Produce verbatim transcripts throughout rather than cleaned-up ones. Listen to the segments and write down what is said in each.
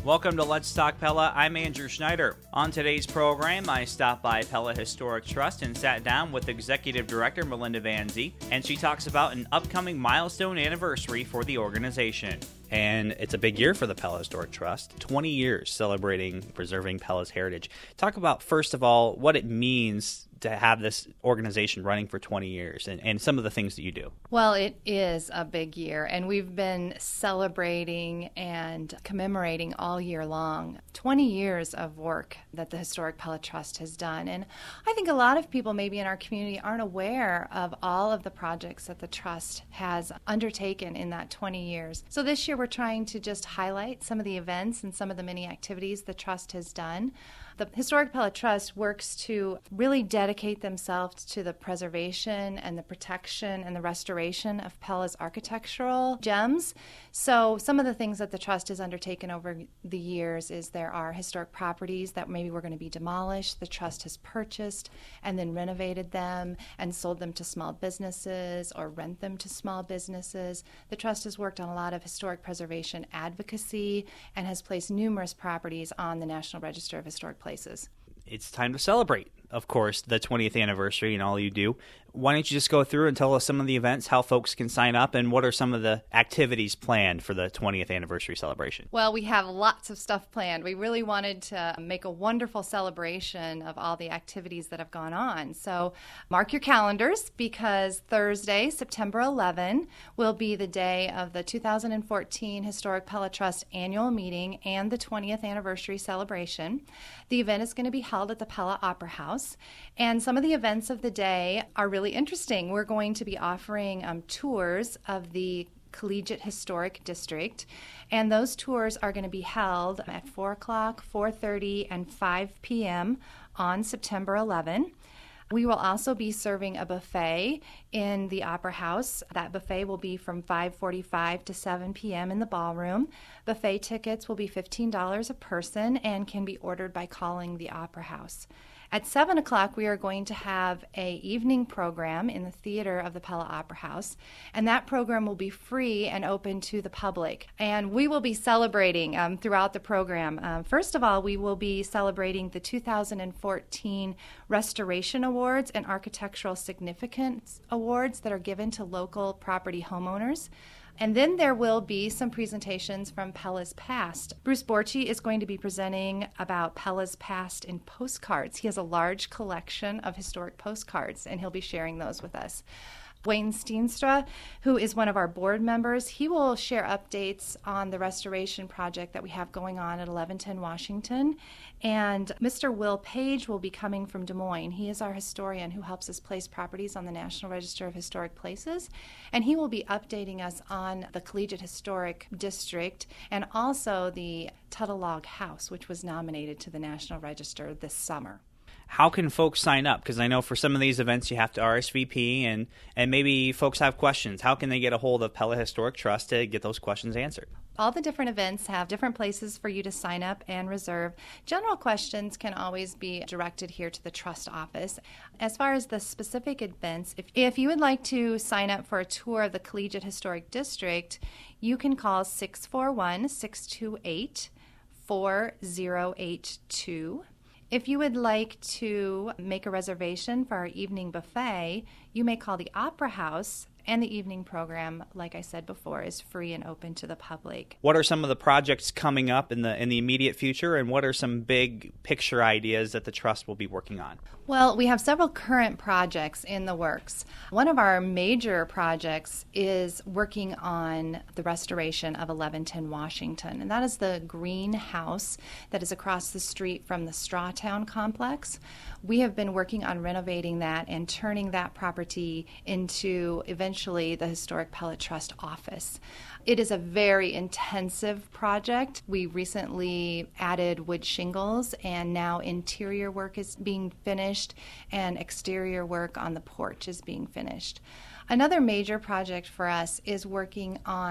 Welcome to Let's Talk Pella. I'm Andrew Schneider. On today's program, I stopped by Pella Historic Trust and sat down with Executive Director Melinda Van Zee, and she talks about an upcoming milestone anniversary for the organization. And it's a big year for the Pella Historic Trust, twenty years celebrating preserving Pella's heritage. Talk about, first of all, what it means to have this organization running for twenty years and, and some of the things that you do. Well, it is a big year, and we've been celebrating and commemorating all year long twenty years of work that the Historic Pella Trust has done. And I think a lot of people maybe in our community aren't aware of all of the projects that the Trust has undertaken in that twenty years. So this year we're trying to just highlight some of the events and some of the many activities the Trust has done. The Historic Pella Trust works to really dedicate themselves to the preservation and the protection and the restoration of Pella's architectural gems. So some of the things that the Trust has undertaken over the years is there are historic properties that maybe were going to be demolished. The Trust has purchased and then renovated them and sold them to small businesses or rent them to small businesses. The Trust has worked on a lot of historic preservation advocacy and has placed numerous properties on the National Register of Historic Places. It's time to celebrate, of course, the twentieth anniversary and all you do. Why don't you just go through and tell us some of the events, how folks can sign up, and what are some of the activities planned for the twentieth anniversary celebration? Well, we have lots of stuff planned. We really wanted to make a wonderful celebration of all the activities that have gone on. So mark your calendars, because Thursday, September eleventh, will be the day of the two thousand fourteen Historic Pella Trust annual meeting and the twentieth anniversary celebration. The event is going to be held at the Pella Opera House, and some of the events of the day are really interesting. We're going to be offering um, tours of the Collegiate Historic District, and those tours are going to be held at four o'clock, four thirty, and five p.m. on September eleventh. We will also be serving a buffet in the Opera House. That buffet will be from five forty-five to seven p.m. in the ballroom. Buffet tickets will be fifteen dollars a person and can be ordered by calling the Opera House. At seven o'clock, we are going to have a evening program in the theater of the Pella Opera House, and that program will be free and open to the public. And we will be celebrating um, throughout the program. Um, first of all, we will be celebrating the two thousand fourteen Restoration Awards and Architectural Significance Awards that are given to local property homeowners. And then there will be some presentations from Pella's past. Bruce Borchi is going to be presenting about Pella's past in postcards. He has a large collection of historic postcards, and he'll be sharing those with us. Wayne Steenstra, who is one of our board members, he will share updates on the restoration project that we have going on at eleven ten Washington. And Mister Will Page will be coming from Des Moines. He is our historian who helps us place properties on the National Register of Historic Places. And he will be updating us on the Collegiate Historic District and also the Tuttle Log House, which was nominated to the National Register this summer. How can folks sign up? Because I know for some of these events you have to R S V P, and, and maybe folks have questions. How can they get a hold of Pella Historic Trust to get those questions answered? All the different events have different places for you to sign up and reserve. General questions can always be directed here to the Trust office. As far as the specific events, if, if you would like to sign up for a tour of the Collegiate Historic District, you can call six four one, six two eight, four zero eight two. If you would like to make a reservation for our evening buffet, you may call the Opera House, and the evening program, like I said before, is free and open to the public. What are some of the projects coming up in the in the immediate future, and what are some big picture ideas that the Trust will be working on? Well, we have several current projects in the works. One of our major projects is working on the restoration of eleven ten Washington, and that is the greenhouse that is across the street from the Strawtown complex. We have been working on renovating that and turning that property into eventually the Historic Pella Trust office. It is a very intensive project. We recently added wood shingles, and now interior work is being finished and exterior work on the porch is being finished. Another major project for us is working on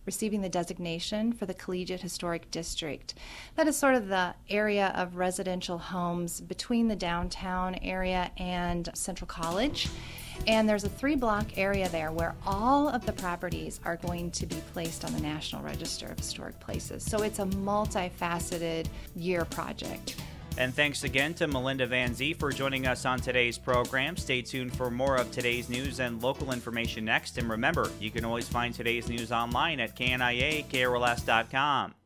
receiving the designation for the Collegiate Historic District. That is sort of the area of residential homes between the downtown area and Central College. And there's a three-block area there where all of the properties are going to be placed on the National Register of Historic Places. So it's a multifaceted year project. And thanks again to Melinda Van Zee for joining us on today's program. Stay tuned for more of today's news and local information next. And remember, you can always find today's news online at K N I A K R L S dot com.